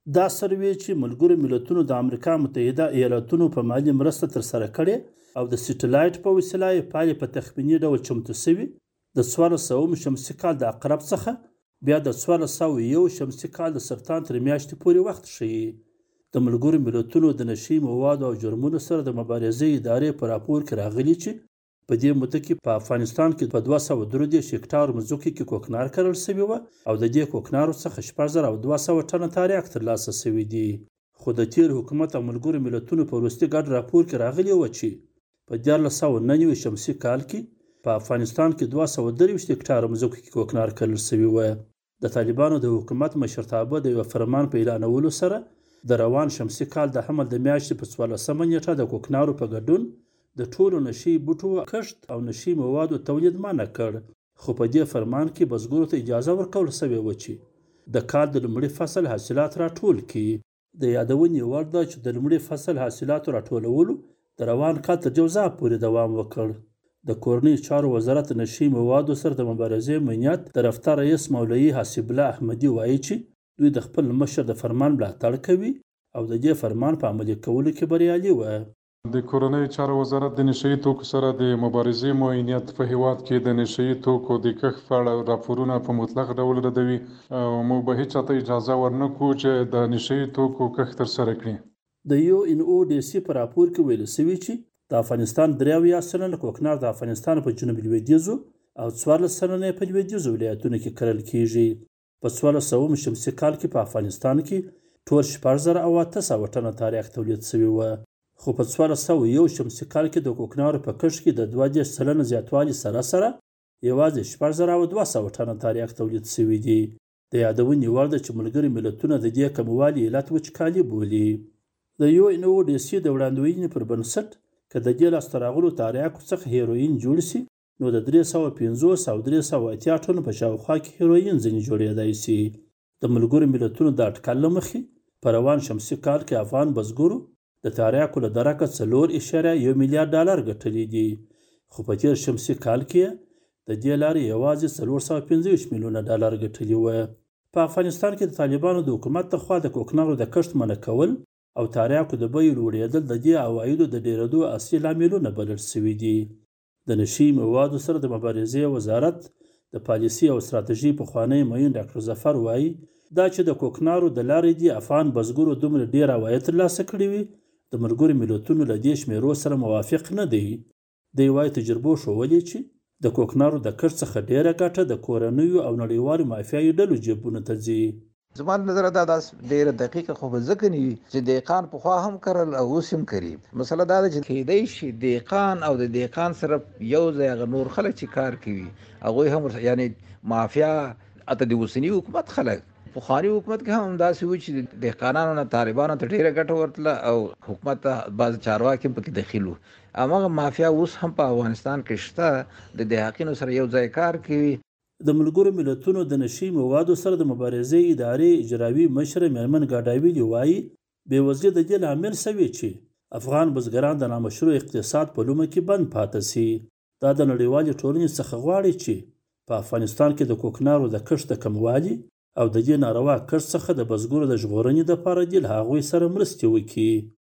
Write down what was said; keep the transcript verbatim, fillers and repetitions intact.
دا سروې چې ملګرو ملتونو د امریکا متحده ایالاتونو په مالي مرسته ترسره کړې او د سټلایټ په وسیله یې پایلې په تخمیني ډول چمتو شوي د څوارلس سوه شمسي کال د عقرب څخه بیا د څوارلس سوه یو شمسي کال د سرطان تر میاشتې پورې وخت ښیي. د ملګرو ملتونو د نشي موادو او جرمونو سره د مبارزې ادارې په راپور کې راغلي چې په دې موده کې په افغانستان کې په دوه سوه درې دېرش هکټارو مځکو کې کوکنار کرل شوي وه او د دې کوکنارو څخه شپږ زره او دوه سوه ټنه تریاک ترلاسه شوي دي. خو د تیر حکومت او ملګرو ملتونو په وروستي ګډ راپور کې راغلي وه چې په دیارلس سوه نهه نوي شمسي کال کې په افغانستان کې دوه سوه درویشت هکټاره مځکو کې کوکنار کرل شوي وه. د طالبانو د حکومت مشرتابه د یوه فرمان په اعلانولو سره د روان شمسي کال د حمل د میاشتې په څوارلسمه نیټه د کوکنارو په ګډون د ټولو نشي بوټو کښت او نشي موادو تولید منع کړ. خو په دې فرمان کې بزګرو ته اجازه ورکول شوې وه چې د کال د لومړي فصل حاصلات راټول کړي. د یادونې وړ ده چې د لومړي فصل حاصلاتو راټولولو د روان کال تر جوزا پورې دوام وکړ. د کورنۍ چارو وزارت نشي موادو سره د مبارزې امنیت د رفتار رئیس مولوي حسیب الله احمدي وایي چې دوی د خپل مشر د فرمان ملاتړ کوي او د دې فرمان په عملي کولو کې بریالي وه. د کورنۍ چارو وزارت د نشهیي توکو سره د مبارزې معینیت په هیواد کې د نشهیي توکو د کښت په اړه راپورونه په مطلق ډول ردوي او موږ به هیڅ چاته اجازه ورنکړو چې د نشهیي توکو کښت ترسره کړي. د یو ان او ډي سي په راپور کې ویل شوي چې د افغانستان درې اویا سلنه کوکنار د افغانستان په جنوب لویدیځو او څوارلس سلنه په لویدیځو ولایتونو کې کرل کیږي. په څوارلس سوه شمسي کال کې په افغانستان کې ټول شپږ زره او اته سوه ټنه تریاک تولید شوي وه. خو په څوارلس سوه یو شمسي کال کې د کوکنارو په کښت کې د دوه دېرش سلنه زیاتوالي سره سره یوازې شپږ زره او دوه سوه ټنه تریاک تولید شوي دي. د یادونې وړ ده چې ملګري ملتونه د دې کموالي علت وچکالي بولي. د یو ان او ډي سي د وړاندوینې پر بنسټ که د دې لاسته راغلو تریاکو څخه هیروین جوړ شي نو د درې سوه پنځوس او درې سوه اتیا ټنو په شاوخوا کې هیروین ځینې جوړېدای شي. د ملګرو ملتونو د اټکل له مخې په روان شمسي کال کې افغان بزګرو د تریاکو له درکه څلور اعشاریه یو میلیارډ ډالر ګټلي دي. خو په تیر شمسي کال کې د دې لارې یوازې څلور سوه پنځه ویشت میلیونه ډالر ګټلي وه. په افغانستان کې د طالبانو د حکومت لخوا د کوکنارو د کښت منع کول او تریاکو د بیو لوړېدل د دې عوایدو د ډېرېدو اصلي لاملونه بلل شوي دي. د نشي موادو سره د مبارزې وزارت د پالیسي او ستراتیژي پخوانی معین ډاکټر ظفر وایي دا چې د کوکنارو د لارې دي افغان بزګرو دومره ډېر عواید ترلاسه کړي وي د ملګرو ملتونو له دې شمیرو سره موافق نه دی. دی وایي تجربو ښودلې چې د کوکنارو د کښت څخه ډېره ګټه د کورنیو او نړیوالو مافیایي ډلو جیبونو ته ځي. زما نظر دا داسې ډېره دقیقه خو به ځکه نه وي چې دهقان پخوا هم کرل او اوس هم کري. مسله دا ده چې کیدای شي دهقان او د دهقان سره یو ځای هغه نور خلک چې کار کوي هغوی هم یعنی مافیا اته د اوسني حکومت خلک پخواني حکومت کې هم داسې و چې دهقانانو نه طالبانو ته ډېره ګټه ورتله او حکومت ته بعض چارواکي هم پکې دخیل وو. هماغه مافیا اوس هم په افغانستان کې شته د دهقانو سره یو ځای کار کوي. د ملګرو ملتونو د نشي موادو سره د مبارزې ادارې اجرایي مشر میرمن ګاډاویلي وایي بېوزلي د دې لامل شوي چې افغان بزګران د نامشروع اقتصاد په لومه کې بند پاتې شي. دا د نړیوالې ټولنې څخه غواړي چې په افغانستان کې د کوکنارو د کښت د کموالي او د دې ناروا کښت څخه د بزګرو د ژغورنې دپاره دې له هغوی سره مرستې وکړي.